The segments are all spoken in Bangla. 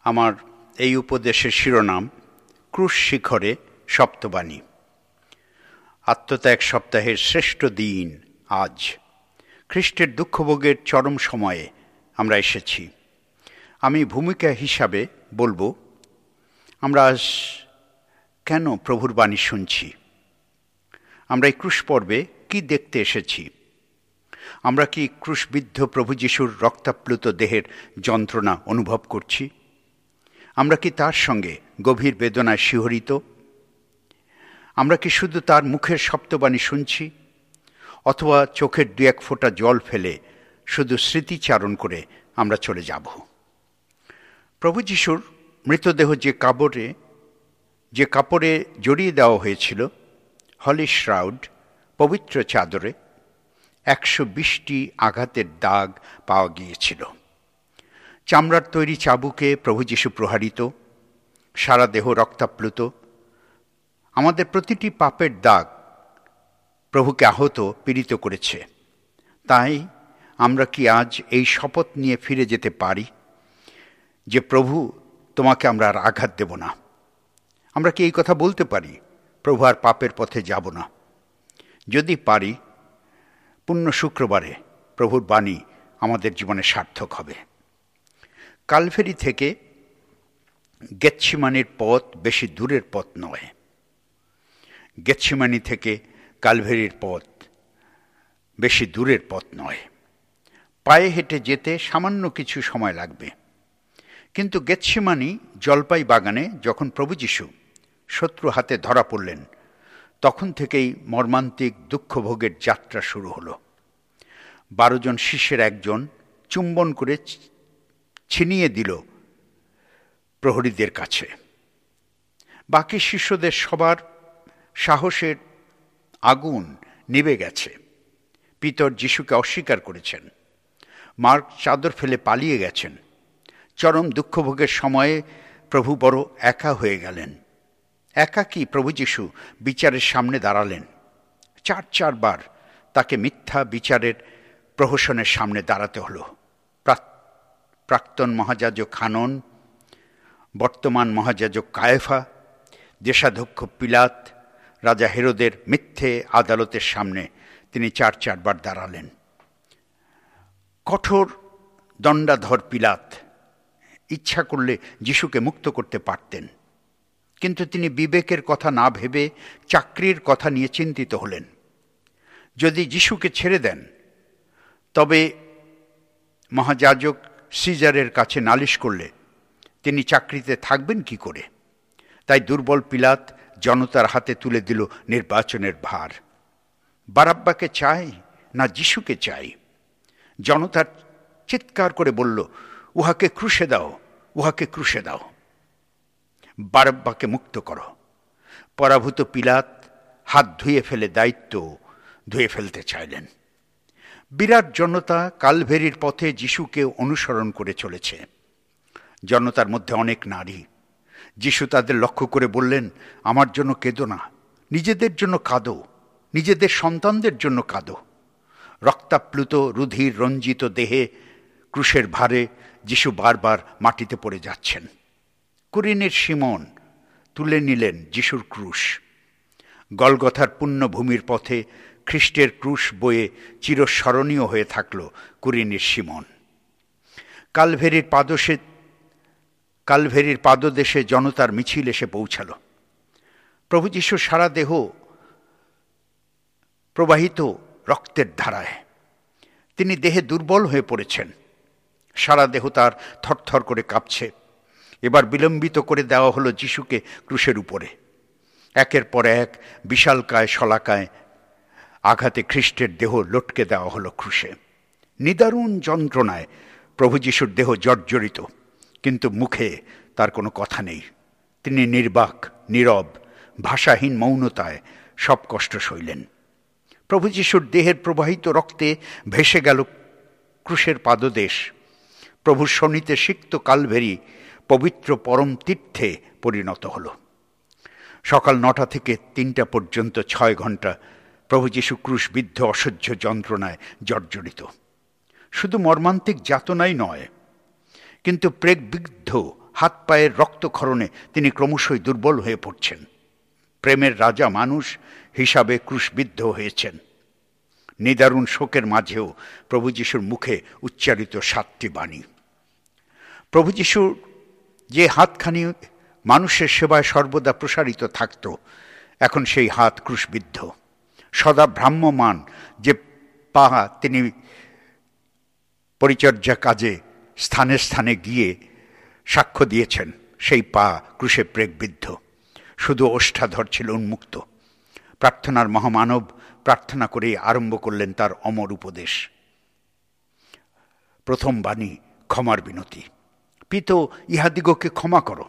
আমার এই উপদেশের শিরোনাম ক্রুশ শিখরে সপ্তবাণী। আত্মত্যাগ সপ্তাহের শ্রেষ্ঠ দিন আজ। খ্রিস্টের দুঃখভোগের চরম সময়ে আমরা এসেছি। আমি ভূমিকা হিসাবে বলবো, আমরা আজ কেন প্রভুর বাণী শুনছি? আমরা এই ক্রুশ পর্বে কি দেখতে এসেছি? আমরা কি ক্রুশবিদ্ধ প্রভু যিশুর রক্তাপ্লুত দেহের যন্ত্রণা অনুভব করছি? আমরা কি তার সঙ্গে গভীর বেদনায় শিহরিত? আমরা কি শুধু তার মুখের সপ্তবাণী শুনছি, অথবা চোখের দু এক ফোঁটা জল ফেলে শুধু স্মৃতিচারণ করে আমরা চলে যাব? প্রভু যিশুর মৃতদেহ যে কাপড়ে জড়িয়ে দেওয়া হয়েছিল, হলি শ্রাউড, পবিত্র চাদরে 120টি আঘাতের দাগ পাওয়া গিয়েছিল। চামড়ার তৈরি চাবুকে প্রভু যিশু প্রহারিত, সারা দেহ রক্তাপ্লুত। আমাদের প্রতিটি পাপের দাগ প্রভুকে আহত, পীড়িত করেছে। তাই আমরা কি আজ এই শপথ নিয়ে ফিরে যেতে পারি যে, প্রভু, তোমাকে আমরা আর আঘাত দেব না? আমরা কি এই কথা বলতে পারি, প্রভু আর পাপের পথে যাব না? যদি পারি, পুণ্য শুক্রবারে প্রভুর বাণী আমাদের জীবনে সার্থক হবে। কালভেরি থেকে গেতসেমানির পথ বেশি দূরের পথ নয়। গেতসেমানি থেকে কালভেরির পথ বেশি দূরের পথ নয়। পায়ে হেঁটে যেতে সামান্য কিছু সময় লাগবে। কিন্তু গেতসেমানি জলপাই বাগানে যখন প্রভু যিশু শত্রু হাতে ধরা পড়লেন, তখন থেকেই মর্মান্তিক দুঃখভোগের যাত্রা শুরু হলো। 12 জন শিষ্যের একজন চুম্বন করে ছিনিয়ে দিল প্রহরীদের কাছে। বাকি শিষ্যদের সবার সাহসের আগুন নিভে গেছে। পিতর যিশুকে অস্বীকার করেছেন। মার্ক চাদর ফেলে পালিয়ে গেছেন। চরম দুঃখভোগের সময়ে প্রভু বড় একা হয়ে গেলেন। একাকী প্রভু যিশু বিচারের সামনে দাঁড়ালেন। 4 বার তাকে মিথ্যা বিচারের প্রহসনের সামনে দাঁড়াতে হলো। প্রাক্তন মহাযাজক হানন, বর্তমান মহাযাজক কায়াফা, দেশাধ্যক্ষ পিলাত, রাজা হেরোদের মিথ্যে আদালতের সামনে তিনি 4 বার দাঁড়ালেন। কঠোর দণ্ডাধর পিলাত ইচ্ছা করলে যিশুকে মুক্ত করতে পারতেন, কিন্তু তিনি বিবেকের কথা না ভেবে চাকরির কথা নিয়ে চিন্তিত হলেন। যদি যিশুকে ছেড়ে দেন, তবে মহাযাজক সিজারের কাছে নালিশ করলে তিনি চাকরিতে থাকবেন কি করে? তাই দুর্বল পিলাত জনতার হাতে তুলে দিল নির্বাচনের ভার। বারাব্বাকে চাই না যিশুকে চাই? জনতার চিৎকার করে বলল, উহাকে ক্রুশে দাও, উহাকে ক্রুশে দাও, বারাব্বাকে মুক্ত করো। পরাভূত পিলাত হাত ধুয়ে ফেলে দায়িত্ব ধুয়ে ফেলতে চাইলেন। বিরাট জনতা কালভেরির পথে যিশুকে অনুসরণ করে চলেছে। জনতার মধ্যে অনেক নারী। যিশু তাদের লক্ষ্য করে বললেন, আমার জন্য কেঁদো না, নিজেদের জন্য কাঁদো, নিজেদের সন্তানদের জন্য কাঁদো। রক্তাপ্লুত রুধির রঞ্জিত দেহে ক্রুশের ভারে যিশু বারবার মাটিতে পড়ে যাচ্ছেন। কুরিনের সিমন তুলে নিলেন যিশুর ক্রুশ। গলগথার পুণ্যভূমির পথে খ্রিস্টের ক্রুশ বয়ে চিরস্মরণীয় হয়ে থাকল কুরিনের সিমন। কালভেরির পাদদেশে জনতার মিছিল এসে পৌঁছাল। প্রভু যিশুর সারা দেহ প্রবাহিত রক্তের ধারায়। তিনি দেহে দুর্বল হয়ে পড়েছেন। সারা দেহ তার থরথর করে কাঁপছে। এবার বিলম্বিত করে দেওয়া হলো যিশুকে ক্রুশের উপরে। একের পর এক বিশালকায় শলাকায় আঘাতে খ্রিস্টের দেহ লটকে দেওয়া হলো ক্রুশে। নিদারুণ যন্ত্রণায় প্রভু যিশুর দেহ জর্জরিত, কিন্তু মুখে তার কোনো কথা নেই। তিনি নির্বাক, নীরব, ভাষাহীন মৌনতায় সব কষ্ট সইলেন। প্রভু যিশুর দেহের প্রবাহিত রক্তে ভেসে গেল ক্রুশের পাদদেশ। প্রভুর শোণিতে সিক্ত কালভেরি পবিত্র পরম তীর্থে পরিণত হল। সকাল 9টা থেকে 3টা পর্যন্ত 6 ঘন্টা প্রভু যিশু ক্রুশবিদ্ধ অসহ্য যন্ত্রণায় জর্জরিত। শুধু মর্মান্তিক যাতনাই নয়, কিন্তু প্রেগবিদ্ধ হাত পায়ের রক্তক্ষরণে তিনি ক্রমশই দুর্বল হয়ে পড়ছেন। প্রেমের রাজা মানুষ হিসাবে ক্রুশবিদ্ধ হয়েছেন। নিদারুণ শোকের মাঝেও প্রভু যিশুর মুখে উচ্চারিত 7টি বাণী। প্রভু যিশুর যে হাতখানি মানুষের সেবায় সর্বদা প্রসারিত থাকত, এখন সেই হাত ক্রুশবিদ্ধ। সদা ভ্রাম্যমান যে পা তিনি পরিচর্যা কাজে স্থানে স্থানে গিয়ে সাক্ষ্য দিয়েছেন, সেই পা ক্রুশে প্রেগবিদ্ধ। শুধু ওষ্ঠাধর ছিল উন্মুক্ত। প্রার্থনার মহামানব প্রার্থনা করে আরম্ভ করলেন তার অমর উপদেশ। প্রথম বাণী, ক্ষমার বিনতি। পিতো, ইহাদিগকে ক্ষমা করো।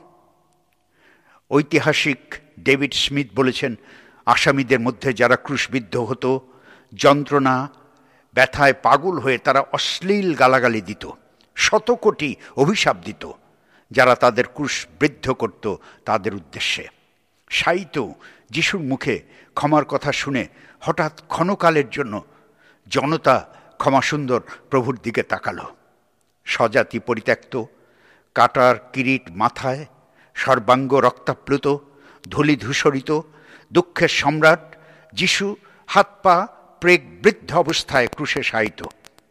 ঐতিহাসিক ডেভিড স্মিথ বলেছেন, আসামিদের মধ্যে যারা ক্রুশবিদ্ধ হতো, যন্ত্রণা ব্যথায় পাগল হয়ে তারা অশ্লীল গালাগালি দিত, শতকোটি অভিশাপ দিত যারা তাদের ক্রুশবিদ্ধ করত তাদের উদ্দেশ্যে। শায়িত যিশুর মুখে ক্ষমার কথা শুনে হঠাৎ ক্ষণকালের জন্য জনতা ক্ষমাসুন্দর প্রভুর দিকে তাকালো। স্বজাতি পরিত্যক্ত, কাটার কিরিট মাথায়, সর্বাঙ্গ রক্তাপ্লুত, ধূলি ধূসরিত, দুঃখের সম্রাট যিশু হাত পা প্রেগ বৃদ্ধ অবস্থায় ক্রুশে শায়িত।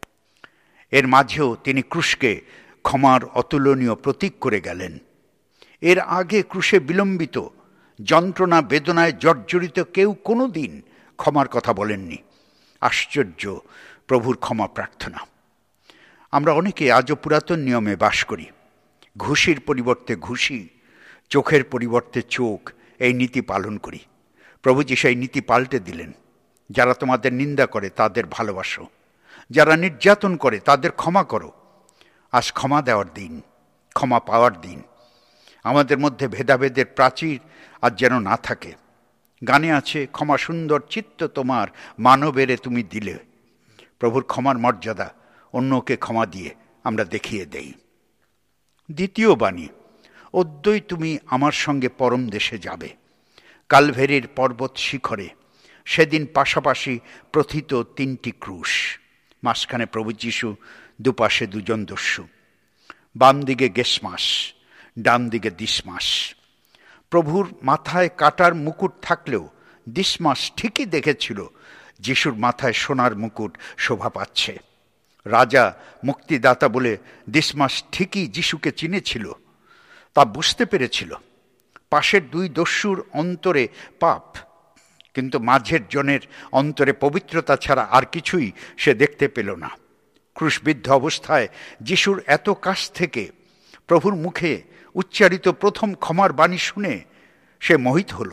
এর মাঝেও তিনি ক্রুশকে ক্ষমার অতুলনীয় প্রতীক করে গেলেন। এর আগে ক্রুশে বিলম্বিত, যন্ত্রণা বেদনায় জর্জরিত কেউ কোনো দিন ক্ষমার কথা বলেননি। আশ্চর্য প্রভুর ক্ষমা প্রার্থনা। আমরা অনেকে আজও পুরাতন নিয়মে বাস করি। ঘুষির পরিবর্তে ঘুষি, চোখের পরিবর্তে চোখ, এই নীতি পালন করি। প্রভু যিশু সেই নীতি পাল্টে দিলেন। যারা তোমাদের নিন্দা করে তাদের ভালোবাসো, যারা নির্যাতন করে তাদের ক্ষমা করো। আজ ক্ষমা দেওয়ার দিন, ক্ষমা পাওয়ার দিন। আমাদের মধ্যে ভেদাভেদের প্রাচীর আজ যেন না থাকে। গানে আছে, ক্ষমা সুন্দর চিত্ত তোমার, মানবেরে তুমি দিলে। প্রভুর ক্ষমার মর্যাদা অন্যকে ক্ষমা দিয়ে আমরা দেখিয়ে দেই। দ্বিতীয় বাণী, অদ্যই তুমি আমার সঙ্গে পরম দেশে যাবে। কালভেরির পর্বত শিখরে সেদিন পাশাপাশি প্রথিত 3টি ক্রুশ। মাঝখানে প্রভু যিশু, দুপাশে 2জন দস্যু। বাম দিকে গেসমাস, ডান দিকে দিসমাস। প্রভুর মাথায় কাটার মুকুট থাকলেও দিসমাস ঠিকই দেখেছিল যিশুর মাথায় সোনার মুকুট শোভা পাচ্ছে। রাজা, মুক্তিদাতা বলে দিসমাস ঠিকই যিশুকে চিনেছিল, তা বুঝতে পেরেছিল। পাশের 2 দস্যুর অন্তরে পাপ, কিন্তু মাঝের জনের অন্তরে পবিত্রতা ছাড়া আর কিছুই সে দেখতে পেল না। ক্রুশবিদ্ধ অবস্থায় যিশুর এত কাছ থেকে প্রভুর মুখে উচ্চারিত প্রথম ক্ষমার বাণী শুনে সে মোহিত হল।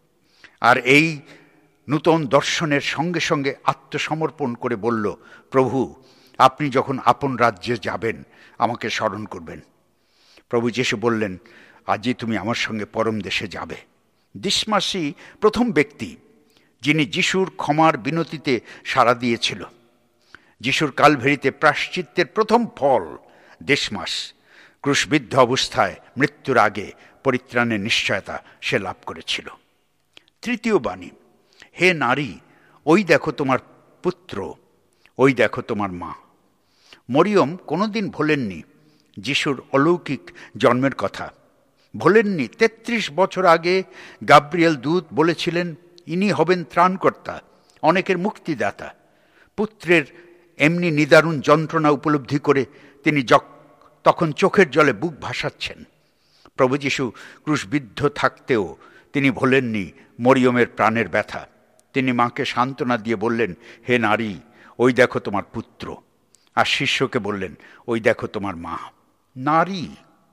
আর এই নূতন দর্শনের সঙ্গে সঙ্গে আত্মসমর্পণ করে বলল, প্রভু, আপনি যখন আপন রাজ্যে যাবেন আমাকে স্মরণ করবেন। প্রভু যিশু বললেন, আজই তুমি আমার সঙ্গে পরম দেশে যাবে। দিসমাসই প্রথম ব্যক্তি যিনি যিশুর ক্ষমার বিনতিতে সাড়া দিয়েছিল। যিশুর কালভেরিতে প্রায়শ্চিত্তের প্রথম ফল দিসমাস। ক্রুশবিদ্ধ অবস্থায় মৃত্যুর আগে পরিত্রাণের নিশ্চয়তা সে লাভ করেছিল। তৃতীয় বাণী, হে নারী, ওই দেখো তোমার পুত্র, ওই দেখো তোমার মা। মরিয়ম কোনোদিন ভোলেননি যিশুর অলৌকিক জন্মের কথা। ভোলেননি 33 বছর আগে গাব্রিয়েল দূত বলেছিলেন, ইনি হবেন ত্রাণকর্তা, অনেকের মুক্তিদাতা। পুত্রের এমনি নিদারুণ যন্ত্রণা উপলব্ধি করে তিনি তখন চোখের জলে বুক ভাসাচ্ছেন। প্রভু যিশু ক্রুশবিদ্ধ থাকতেও তিনি ভোলেননি মরিয়মের প্রাণের ব্যথা। তিনি মাকে সান্ত্বনা দিয়ে বললেন, হে নারী, ওই দেখো তোমার পুত্র। আর শিষ্যকে বললেন, ওই দেখো তোমার মা। নারী,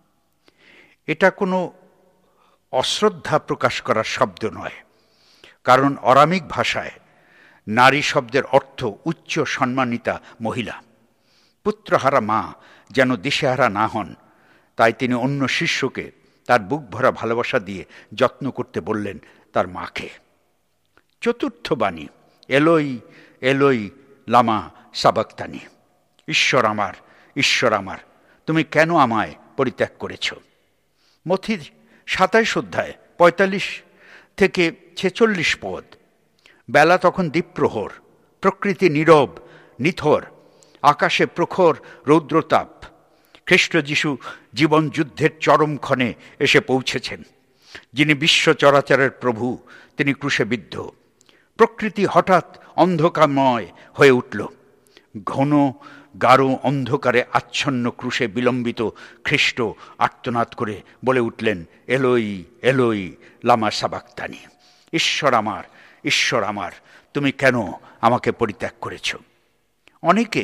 এটা কোনো অশ্রদ্ধা প্রকাশ করার শব্দ নয়, কারণ অরামিক ভাষায় নারী শব্দের অর্থ উচ্চ সম্মানিতা মহিলা। পুত্রহারা মা যেন দিশেহারা না হন, তাই তিনি অন্য শিষ্যকে তার বুক ভরা ভালোবাসা দিয়ে যত্ন করতে বললেন তার মাকে। চতুর্থ বাণী, এলোই এলোই লামা সাবাক্তানি। ঈশ্বর আমার, ঈশ্বর আমার, তুমি কেন আমায় পরিত্যাগ করেছ। মথির 27 অধ্যায় 45 থেকে 46 পদ। বেলা তখন দ্বীপ্রহর, প্রকৃতি নীরব নিথর, আকাশে প্রখর রৌদ্রতাপ। খ্রিস্ট যিশু জীবন যুদ্ধের চরমক্ষণে এসে পৌঁছেছেন। যিনি বিশ্ব চরাচরের প্রভু, তিনি ক্রুশে বিদ্ধ। প্রকৃতি হঠাৎ অন্ধকারময় হয়ে উঠল। ঘন গাঢ় অন্ধকারে আচ্ছন্ন ক্রুশে বিলম্বিত খ্রিস্ট আর্তনাদ করে বলে উঠলেন, এলোই এলোই লামা সাবাক্তানি। ঈশ্বর আমার, ঈশ্বর আমার, তুমি কেন আমাকে পরিত্যাগ করেছ? অনেকে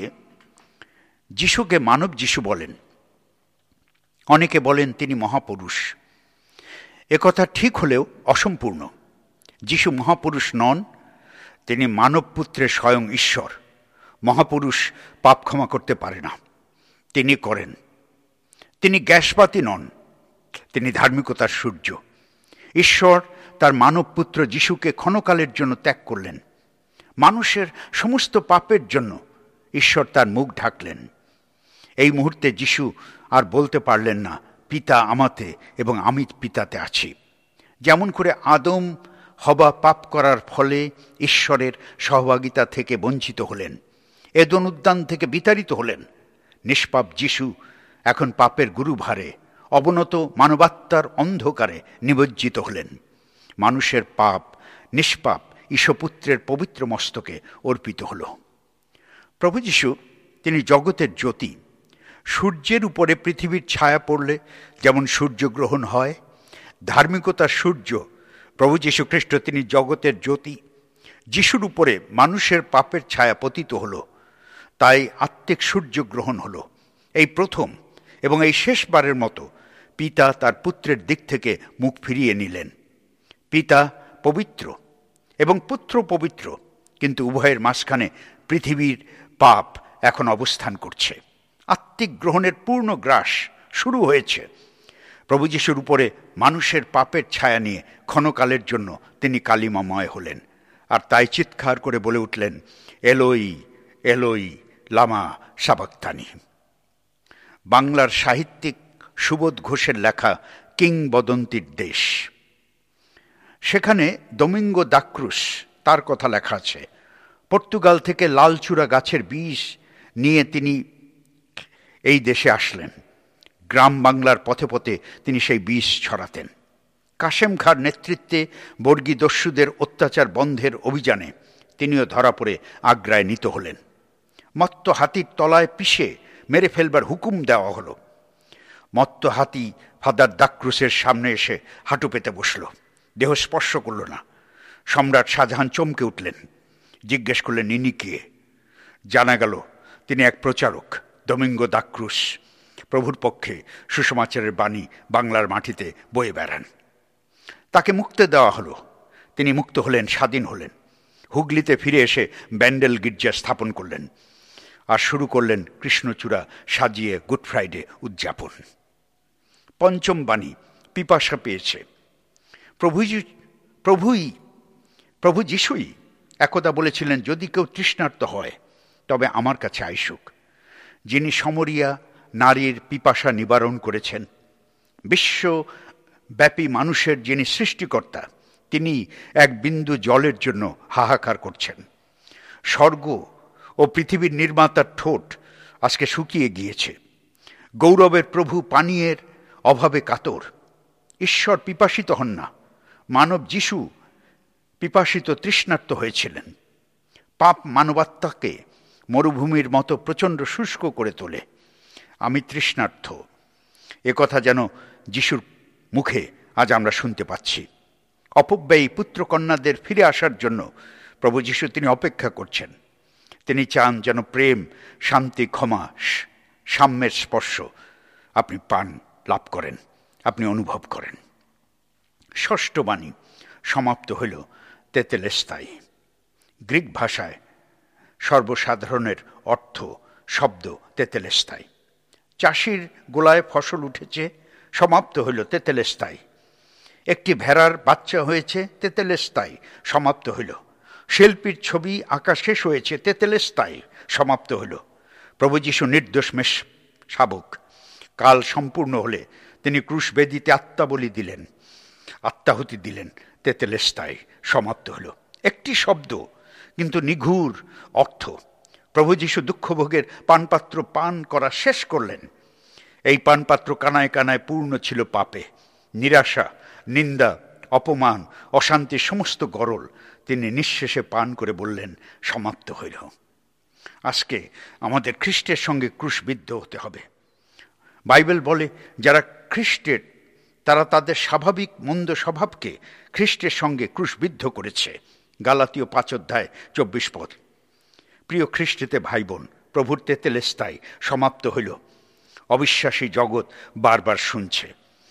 যিশুকে মানব যিশু বলেন, অনেকে বলেন তিনি মহাপুরুষ। একথা ঠিক হলেও অসম্পূর্ণ। যিশু মহাপুরুষ নন, তিনি মানব পুত্রের স্বয়ং ঈশ্বর। মহাপুরুষ পাপ ক্ষমা করতে পারে না, তিনি করেন। তিনি গ্যাসবাতি নন, তিনি ধার্মিকতার সূর্য। ঈশ্বর তার মানব পুত্র যিশুকে ক্ষণকালের জন্য ত্যাগ করলেন। মানুষের সমস্ত পাপের জন্য ঈশ্বর তার মুখ ঢাকলেন। এই মুহূর্তে যিশু আর বলতে পারলেন না, পিতা আমাতে এবং আমি পিতাতে আছি। যেমন করে আদম হবা পাপ করার ফলে ঈশ্বরের সহভাগিতা থেকে বঞ্চিত হলেন, এদন উদ্যান থেকে বিতাড়িত হলেন, নিষ্পাপ যিশু এখন পাপের গুরুভারে অবনত মানবাত্মার অন্ধকারে নিমজ্জিত হলেন। মানুষের পাপ নিষ্পাপ ঈশপুত্রের পবিত্র মস্তকে অর্পিত হল। প্রভু যিশু তিনি জগতের জ্যোতি। সূর্যের উপরে পৃথিবীর ছায়া পড়লে যেমন সূর্যগ্রহণ হয়, ধার্মিকতার সূর্য প্রভু যীশু খ্রিস্ট, তিনি জগতের জ্যোতি। যিশুর উপরে মানুষের পাপের ছায়া পতিত হল, তাই আত্মিক সূর্যগ্রহণ হল। এই প্রথম এবং এই শেষবারের মতো পিতা তার পুত্রের দিক থেকে মুখ ফিরিয়ে নিলেন। পিতা পবিত্র এবং পুত্র পবিত্র, কিন্তু উভয়ের মাঝখানে পৃথিবীর পাপ এখন অবস্থান করছে। আত্মিক গ্রহণের পূর্ণ গ্রাস শুরু হয়েছে। প্রভু যিশুর উপরে মানুষের পাপের ছায়া নিয়ে ক্ষণকালের জন্য তিনি কালিমাময় হলেন, আর তাই চিৎকার করে বলে উঠলেন, এলোই এলোই লামা সাবাক্তানি। বাংলার সাহিত্যিক সুবোধ ঘোষের লেখা কিংবদন্তির দেশ, সেখানে দোমিঙ্গো দা ক্রুজ তার কথা লেখা আছে। পর্তুগাল থেকে লালচূড়া গাছের বীজ নিয়ে তিনি এই দেশে আসলেন। গ্রাম বাংলার পথে পথে তিনি সেই বীজ ছড়াতেন। কাশেম খাঁর নেতৃত্বে বর্গী দস্যুদের অত্যাচার বন্ধের অভিযানে তিনিও ধরা পড়ে আগ্রায় নীত হলেন। মত্ত হাতির তলায় পিষে মেরে ফেলবার হুকুম দেওয়া হলো। মত্ত হাতি ফাদার দা ক্রুজের সামনে এসে হাঁটু পেতে বসল, দেহ স্পর্শ করল না। সম্রাট শাহজাহান চমকে উঠলেন, জিজ্ঞেস করলেন, ইনি কে? জানা গেল তিনি এক প্রচারক, দোমিঙ্গো দা ক্রুজ। প্রভুর পক্ষে সুসমাচারের বাণী বাংলার মাটিতে বয়ে বেড়ান। তাকে মুক্তি দেওয়া হলো। তিনি মুক্ত হলেন, স্বাধীন হলেন। হুগলিতে ফিরে এসে ব্যান্ডেল গির্জা স্থাপন করলেন আর শুরু করলেন কৃষ্ণচূড়া সাজিয়ে গুড ফ্রাইডে উদযাপন। পঞ্চম বাণী, পিপাসা পেয়েছে। প্রভু যিশুই একদা বলেছিলেন, যদি কেউ তৃষ্ণার্ত হয় তবে আমার কাছে আইসুক। যিনি সমরিয়া নারীর পিপাসা নিবারণ করেছেন, বিশ্বব্যাপী মানুষের যিনি সৃষ্টিকর্তা, তিনি এক বিন্দু জলের জন্য হাহাকার করছেন। স্বর্গ ও পৃথিবীর নির্মাতার ঠোঁট আজকে শুকিয়ে গিয়েছে। গৌরবের প্রভু পানীয়ের অভাবে কাতর। ঈশ্বর পিপাসিত হন না, মানব যিশু পিপাসিত তৃষ্ণার্ত হয়েছিলেন। পাপ মানবাত্মাকে মরুভূমির মতো প্রচণ্ড শুষ্ক করে তোলে। আমি তৃষ্ণার্থ, একথা যেন যিশুর মুখে আজ আমরা শুনতে পাচ্ছি। অপব্যয়ী পুত্রকন্যাদের ফিরে আসার জন্য প্রভু যিশু তিনি অপেক্ষা করছেন। তিনি চান যেন প্রেম, শান্তি, ক্ষমা, সাম্যের স্পর্শ আপনি পান, লাভ করেন, আপনি অনুভব করেন। ষষ্ঠ বাণী সমাপ্ত হইল তেতেলেস্তাই। গ্রিক ভাষায় সর্বসাধারণের অর্থ শব্দ তেতেলেস্তাই। চাষির গোলায় ফসল উঠেছে, সমাপ্ত হইল তেতেলেস্তাই। একটি ভেড়ার বাচ্চা হয়েছে, তেতেলেস্তাই, সমাপ্ত হইল। শিল্পীর ছবি আঁকা শেষ হয়েছে, তেতেলেস্তাই, সমাপ্ত হইল। প্রভু যীশু নির্দোষ শাবক। কাল সম্পূর্ণ হলে তিনি ক্রুশবেদিতে আত্মাবলি দিলেন, আত্মাহুতি দিলেন, তেতেলেস্তাই, সমাপ্ত হল। একটি শব্দ কিন্তু নিঘুর অর্থ। প্রভু যীশু দুঃখভোগের পানপাত্র পান করা শেষ করলেন এই পানপাত্র কানায় কানায় পূর্ণ ছিল পাপে। নিরাশা, নিন্দা, অপমান, অশান্তির সমস্ত গরল তিনি নিঃশেষে পান করে বললেন, সমাপ্ত হইল। আজকে আমাদের খ্রিস্টের সঙ্গে ক্রুশবিদ্ধ হতে হবে। বাইবেল বলে, যারা খ্রিস্টের তারা তাদের স্বাভাবিক মন্দ স্বভাবকে খ্রিস্টের সঙ্গে ক্রুশবিদ্ধ করেছে। গালাতীয় 5:24। প্রিয় খ্রিস্টেতে ভাই বোন, প্রভুর তেতেলেস্তাই সমাপ্ত হইল। অবিশ্বাসী জগৎ বারবার শুনছে।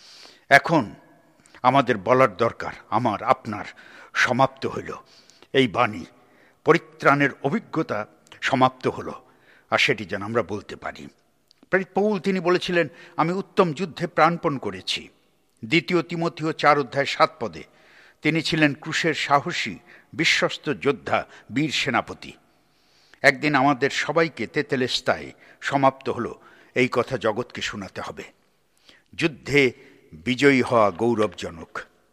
এখন আমাদের বলার দরকার, আমার আপনার সমাপ্ত হইল। এই বাণী, পরিত্রাণের অভিজ্ঞতা সমাপ্ত হলো, আর সেটি যেন আমরা বলতে পারি। পৌল তিনি বলেছিলেন, আমি উত্তম যুদ্ধে প্রাণপণ করেছি। 2 তিমথিও 4:7 তিনি ছিলেন ক্রুশের সাহসী বিশ্বস্ত যোদ্ধা, বীর সেনাপতি। একদিন আমাদের সবাইকে তেতেলেস্তায় সমাপ্ত হলো এই কথা জগৎকে শোনাতে হবে। যুদ্ধে বিজয়ী হওয়া গৌরবজনক,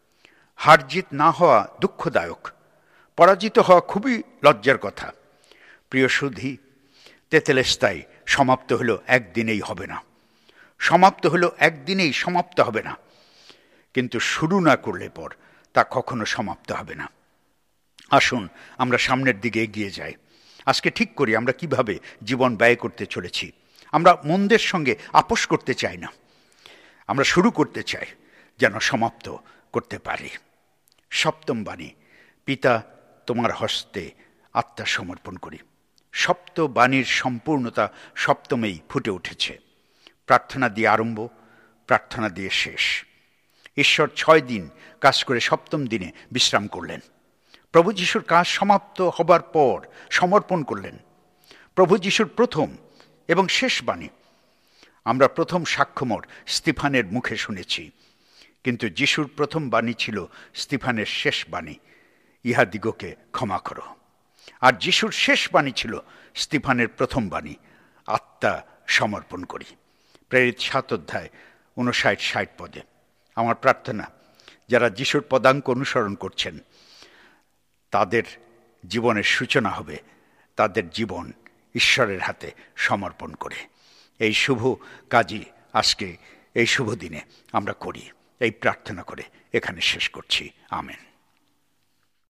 হার জিত না হওয়া দুঃখদায়ক, পরাজিত হওয়া খুবই লজ্জার কথা। প্রিয় সুধী, তেতেলেস্তাই সমাপ্ত হলো একদিনেই হবে না, সমাপ্ত হলো একদিনেই সমাপ্ত হবে না, কিন্তু শুরু না করলে পর তা কখনো সমাপ্ত হবে না। আসুন আমরা সামনের দিকে এগিয়ে যাই। আজকে ঠিক করি আমরা কিভাবে জীবন ব্যয় করতে চলেছি। আমরা মন্দের সঙ্গে আপোষ করতে চাই না, আমরা শুরু করতে চাই যেন সমাপ্ত করতে পারি। সপ্তম বাণী, পিতা তোমার হস্তে আত্মা সমর্পণ করি। সপ্ত বাণীর সম্পূর্ণতা সপ্তমেই ফুটে উঠেছে। প্রার্থনা দিয়ে আরম্ভ, প্রার্থনা দিয়ে শেষ। ঈশ্বর 6 দিন কাজ করে সপ্তম দিনে বিশ্রাম করলেন। প্রভু যিশুর কাজ সমাপ্ত হবার পর সমর্পণ করলেন। প্রভু যিশুর প্রথম এবং শেষ বাণী আমরা প্রথম সাক্ষ্যমর স্তিফানের মুখে শুনেছি, কিন্তু যিশুর প্রথম বাণী ছিল স্তিফানের শেষ বাণী, ইহাদিগকে ক্ষমা করো। আর যিশুর শেষ বাণী ছিল স্তিফানের প্রথম বাণী, আত্মা সমর্পণ করি। প্রেরিত 7:59-60 আমার প্রার্থনা, যারা যিশুর পদাঙ্ক অনুসরণ করছেন তাদের জীবনের সূচনা হবে তাদের জীবন ঈশ্বরের হাতে সমর্পণ করে। এই শুভ কাজই আজকে এই শুভ দিনে আমরা করি। এই প্রার্থনা করে এখানে শেষ করছি। আমেন।